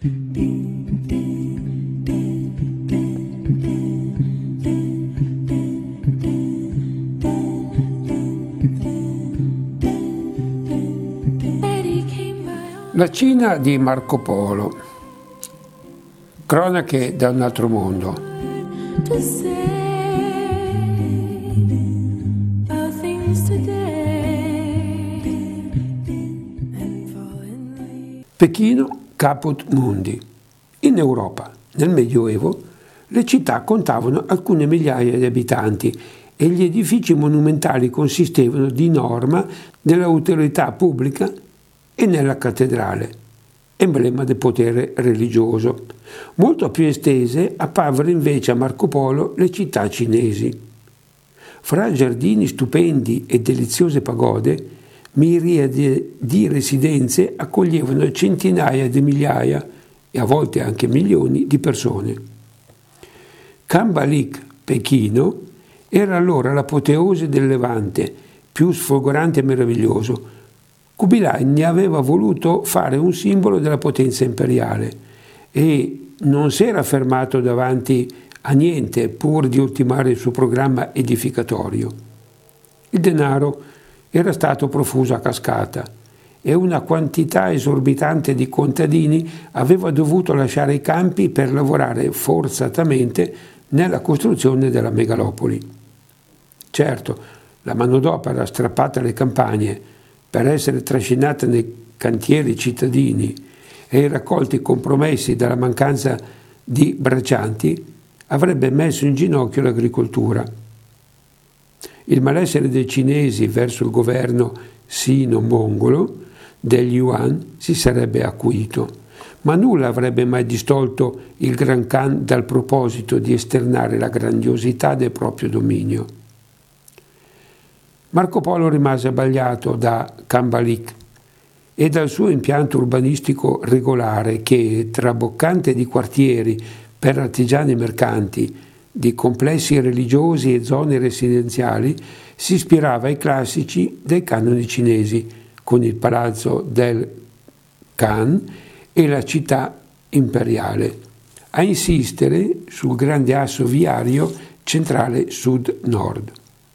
La Cina di Marco Polo. Cronache da un altro mondo. Pechino caput mundi. In Europa, nel Medioevo, le città contavano alcune migliaia di abitanti e gli edifici monumentali consistevano di norma nell'autorità pubblica e nella cattedrale, emblema del potere religioso. Molto più estese apparvero invece a Marco Polo le città cinesi. Fra giardini stupendi e deliziose pagode, miriadi di residenze accoglievano centinaia di migliaia e a volte anche milioni di persone. Kambalik, Pechino, era allora l'apoteosi del Levante, più sfolgorante e meraviglioso. Kubilai ne aveva voluto fare un simbolo della potenza imperiale e non si era fermato davanti a niente pur di ultimare il suo programma edificatorio. Il denaro era stato profuso a cascata e una quantità esorbitante di contadini aveva dovuto lasciare i campi per lavorare forzatamente nella costruzione della megalopoli. Certo, la manodopera strappata alle campagne per essere trascinata nei cantieri cittadini e i raccolti compromessi dalla mancanza di braccianti avrebbe messo in ginocchio l'agricoltura. Il malessere dei cinesi verso il governo sino-mongolo degli Yuan si sarebbe acuito, ma nulla avrebbe mai distolto il Gran Khan dal proposito di esternare la grandiosità del proprio dominio. Marco Polo rimase abbagliato da Kambalik e dal suo impianto urbanistico regolare che, traboccante di quartieri per artigiani mercanti, di complessi religiosi e zone residenziali, si ispirava ai classici dei canoni cinesi, con il palazzo del Khan e la città imperiale, a insistere sul grande asso viario centrale sud-nord.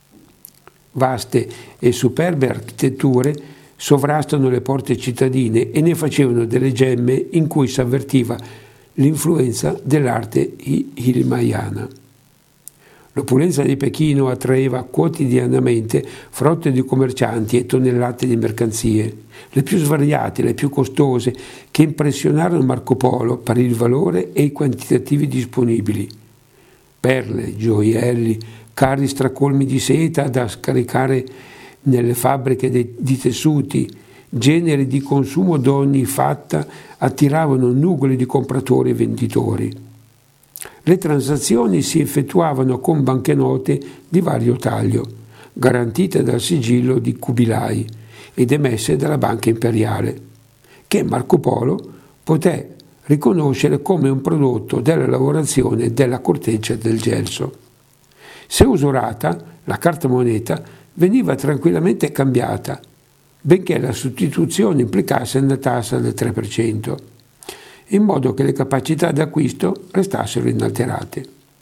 Vaste e superbe architetture sovrastano le porte cittadine e ne facevano delle gemme in cui si avvertiva l'influenza dell'arte himayana. L'opulenza di Pechino attraeva quotidianamente frotte di commercianti e tonnellate di mercanzie, le più svariate, le più costose, che impressionarono Marco Polo per il valore e i quantitativi disponibili. Perle, gioielli, carri stracolmi di seta da scaricare nelle fabbriche di tessuti, generi di consumo d'ogni fatta attiravano nugoli di compratori e venditori. Le transazioni si effettuavano con banconote di vario taglio, garantite dal sigillo di Kubilai ed emesse dalla Banca Imperiale, che Marco Polo poté riconoscere come un prodotto della lavorazione della corteccia del gelso. Se usurata, la carta moneta veniva tranquillamente cambiata, benché la sostituzione implicasse una tassa del 3%, in modo che le capacità d'acquisto restassero inalterate.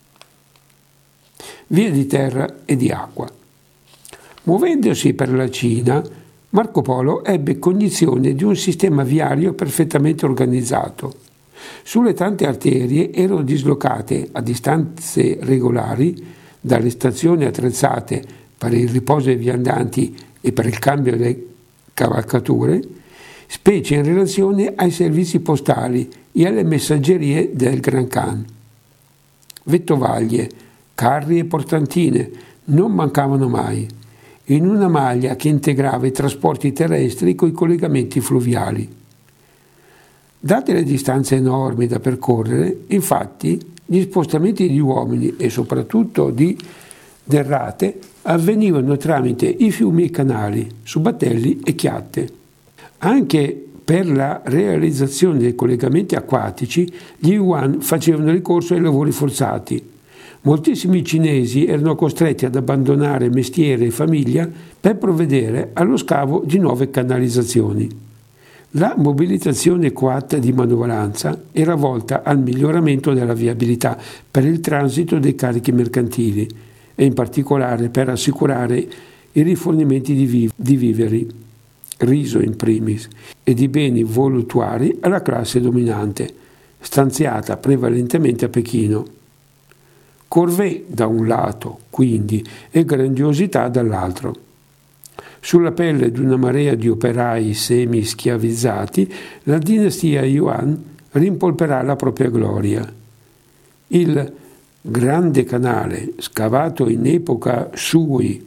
Via di terra e di acqua. Muovendosi per la Cina, Marco Polo ebbe cognizione di un sistema viario perfettamente organizzato. Sulle tante arterie erano dislocate a distanze regolari dalle stazioni attrezzate per il riposo dei viandanti e per il cambio delle cavalcature, specie in relazione ai servizi postali e alle messaggerie del Gran Khan. Vettovaglie, carri e portantine non mancavano mai, in una maglia che integrava i trasporti terrestri con i collegamenti fluviali. Date le distanze enormi da percorrere, infatti, gli spostamenti di uomini e soprattutto di derrate avvenivano tramite i fiumi e i canali, su battelli e chiatte. Anche per la realizzazione dei collegamenti acquatici, gli Yuan facevano ricorso ai lavori forzati. Moltissimi cinesi erano costretti ad abbandonare mestiere e famiglia per provvedere allo scavo di nuove canalizzazioni. La mobilitazione coatta di manovalanza era volta al miglioramento della viabilità per il transito dei carichi mercantili e in particolare per assicurare i rifornimenti di viveri, riso in primis, e di beni voluttuari alla classe dominante, stanziata prevalentemente a Pechino. Corvée da un lato, quindi, e grandiosità dall'altro. Sulla pelle di una marea di operai semi-schiavizzati, la dinastia Yuan rimpolperà la propria gloria. Il Grande Canale, scavato in epoca Sui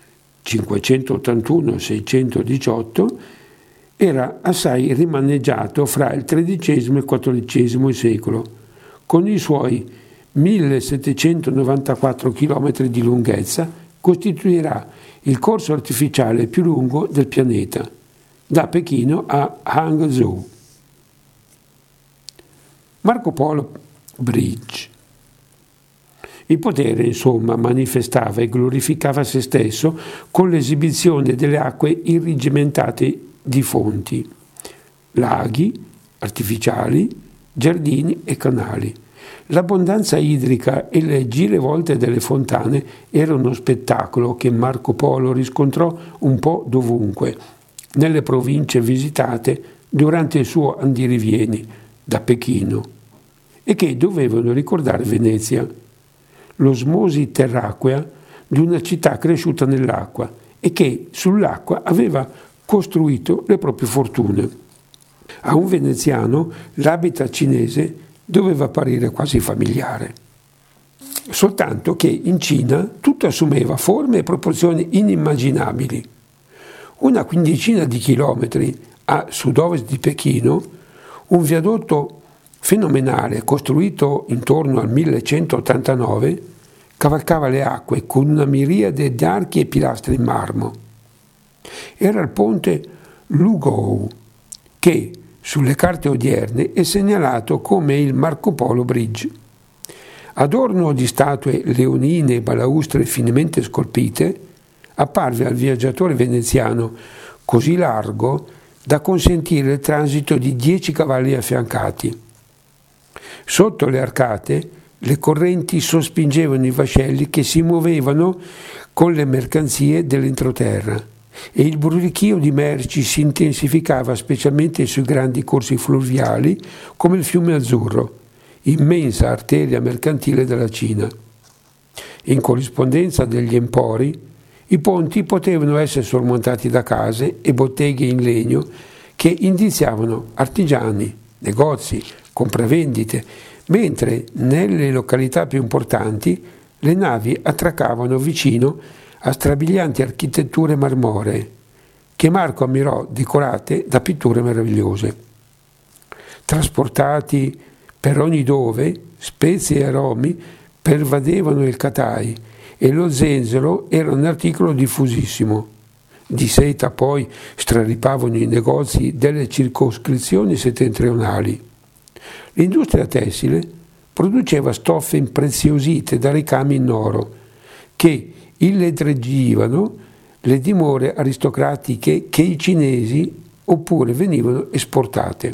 581-618, era assai rimaneggiato fra il XIII e il XIV secolo, con i suoi 1794 km di lunghezza costituirà il corso artificiale più lungo del pianeta, da Pechino a Hangzhou. Marco Polo Bridge. Il potere, insomma, manifestava e glorificava se stesso con l'esibizione delle acque irrigimentate di fonti, laghi artificiali, giardini e canali. L'abbondanza idrica e le girevolte delle fontane erano uno spettacolo che Marco Polo riscontrò un po' dovunque, nelle province visitate durante il suo andirivieni da Pechino, e che dovevano ricordare Venezia, l'osmosi terracquea di una città cresciuta nell'acqua e che sull'acqua aveva costruito le proprie fortune. A un veneziano l'habitat cinese doveva apparire quasi familiare. Soltanto che in Cina tutto assumeva forme e proporzioni inimmaginabili. Una quindicina di chilometri a sud-ovest di Pechino, un viadotto fenomenale costruito intorno al 1189 cavalcava le acque con una miriade di archi e pilastri in marmo. Era il ponte Lugou, che sulle carte odierne è segnalato come il Marco Polo Bridge. Adorno di statue leonine e balaustre finemente scolpite, apparve al viaggiatore veneziano così largo da consentire il transito di 10 cavalli affiancati. Sotto le arcate le correnti sospingevano i vascelli che si muovevano con le mercanzie dell'entroterra e il brulichio di merci si intensificava specialmente sui grandi corsi fluviali come il fiume Azzurro, immensa arteria mercantile della Cina. In corrispondenza degli empori, i ponti potevano essere sormontati da case e botteghe in legno che indiziavano artigiani, negozi, compravendite, mentre nelle località più importanti le navi attraccavano vicino a strabilianti architetture marmoree, che Marco ammirò decorate da pitture meravigliose. Trasportati per ogni dove, spezie e aromi pervadevano il Catai e lo zenzero era un articolo diffusissimo. Di seta poi straripavano i negozi delle circoscrizioni settentrionali. L'industria tessile produceva stoffe impreziosite da ricami in oro, che illeggitivano le dimore aristocratiche che i cinesi oppure venivano esportate.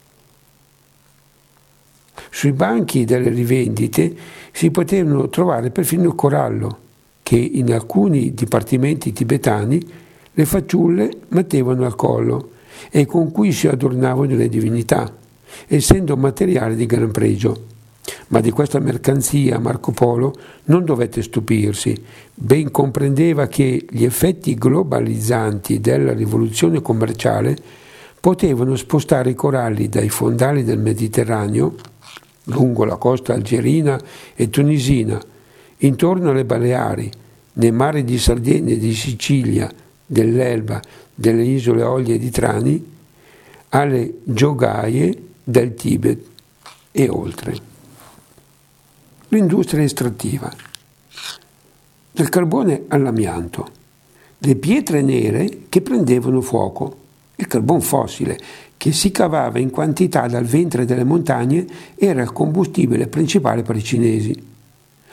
Sui banchi delle rivendite si potevano trovare perfino il corallo, che in alcuni dipartimenti tibetani le fanciulle mettevano al collo e con cui si adornavano le divinità, essendo materiale di gran pregio. Ma di questa mercanzia Marco Polo non dovette stupirsi, ben comprendeva che gli effetti globalizzanti della rivoluzione commerciale potevano spostare i coralli dai fondali del Mediterraneo, lungo la costa algerina e tunisina, intorno alle Baleari, nei mari di Sardegna e di Sicilia, dell'Elba, delle isole Olie e di Trani, alle giogaie del Tibet e oltre. L'industria estrattiva. Dal carbone all'amianto, le pietre nere che prendevano fuoco, il carbon fossile che si cavava in quantità dal ventre delle montagne era il combustibile principale per i cinesi.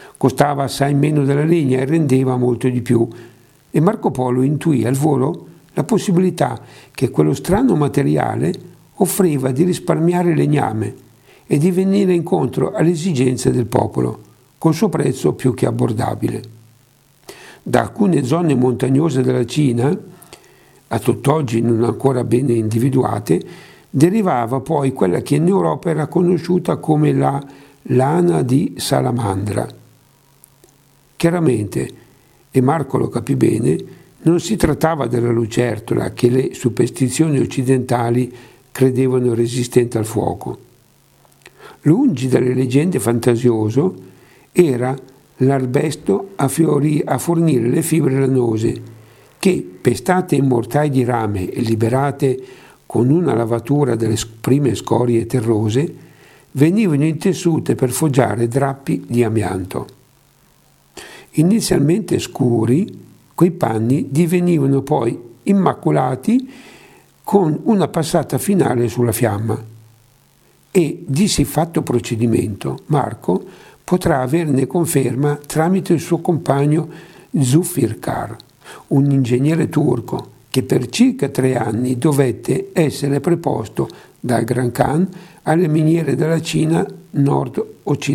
Costava assai meno della legna e rendeva molto di più, e Marco Polo intuì al volo la possibilità che quello strano materiale offriva di risparmiare legname e di venire incontro alle esigenze del popolo, col suo prezzo più che abbordabile. Da alcune zone montagnose della Cina, a tutt'oggi non ancora bene individuate, derivava poi quella che in Europa era conosciuta come la lana di salamandra. Chiaramente, e Marco lo capì bene, non si trattava della lucertola che le superstizioni occidentali credevano resistente al fuoco. Lungi dalle leggende fantasioso, era l'arbusto a fornire le fibre lanose che, pestate in mortai di rame e liberate con una lavatura delle prime scorie terrose, venivano intessute per forgiare drappi di amianto. Inizialmente scuri, quei panni divenivano poi immacolati con una passata finale sulla fiamma. E di siffatto procedimento Marco potrà averne conferma tramite il suo compagno Zulfikar, un ingegnere turco che per circa 3 anni dovette essere preposto dal Gran Khan alle miniere della Cina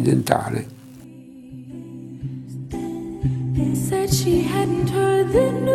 nord-occidentale. Said she hadn't heard the news.